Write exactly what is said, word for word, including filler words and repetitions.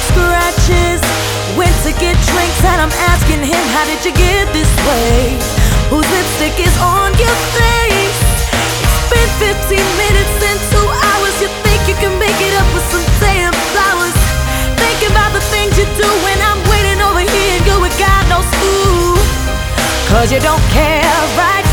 scratches. Went to get drinks and I'm asking him, how did you get this way? Whose lipstick is on your face? It's been fifteen minutes and two hours. You think you can make it up with some damn flowers? Thinking about the things you do when I'm waiting over here and you with God knows who. Cause you don't care, right?